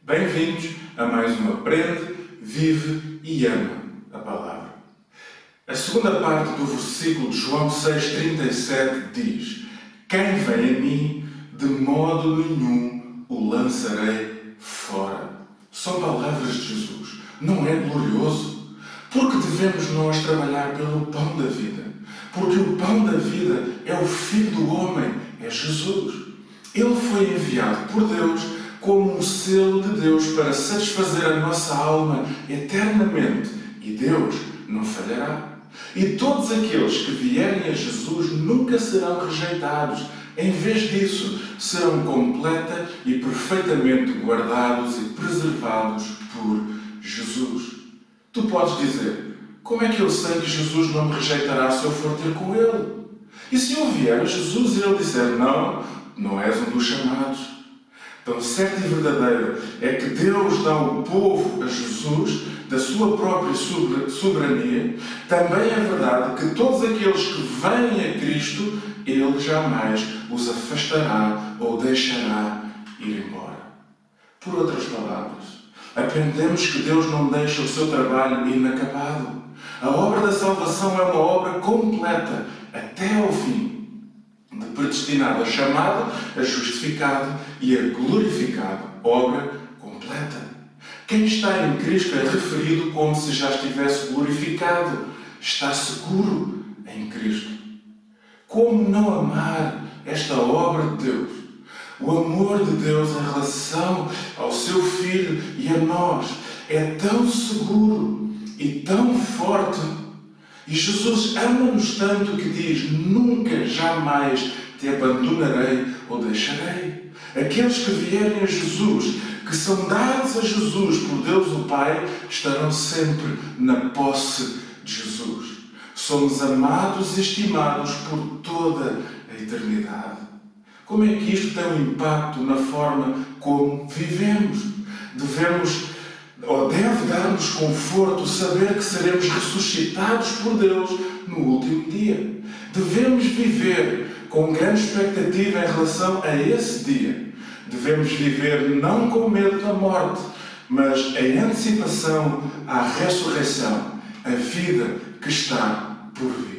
Bem-vindos a mais uma Aprende, Vive e Ama a Palavra. A segunda parte do versículo de João 6,37 diz: Quem vem a mim, de modo nenhum o lançarei fora. São palavras de Jesus. Não é glorioso? Porque devemos nós trabalhar pelo pão da vida. Porque o pão da vida é o Filho do homem, é Jesus. Ele foi enviado por Deus como um selo de Deus para satisfazer a nossa alma eternamente. E Deus não falhará. E todos aqueles que vierem a Jesus nunca serão rejeitados. Em vez disso, serão completa e perfeitamente guardados e preservados por Jesus. Tu podes dizer: como é que eu sei que Jesus não me rejeitará se eu for ter com Ele? E se eu vier a Jesus e Ele disser: não és um dos chamados? Tão certo e verdadeiro é que Deus dá o povo a Jesus da sua própria soberania. Também é verdade que todos aqueles que vêm a Cristo, Ele jamais os afastará ou deixará ir embora. Por outras palavras, aprendemos que Deus não deixa o seu trabalho inacabado. A obra da salvação é uma obra completa até ao fim, de predestinado a chamado, a justificado e a glorificado. Obra completa. Quem está em Cristo é referido como se já estivesse glorificado. Está seguro em Cristo. Como não amar esta obra de Deus? O amor de Deus em relação ao seu Filho e a nós é tão seguro e tão forte. E Jesus ama-nos tanto que diz: nunca, jamais te abandonarei ou deixarei. Aqueles que vierem a Jesus, que são dados a Jesus por Deus o Pai, estarão sempre na posse de Jesus. Somos amados e estimados por toda a eternidade. Como é que isto tem um impacto na forma como vivemos? Deve dar-nos conforto saber que seremos ressuscitados por Deus no último dia. Devemos viver com grande expectativa em relação a esse dia. Devemos viver não com medo da morte, mas em antecipação à ressurreição, a vida que está por vir.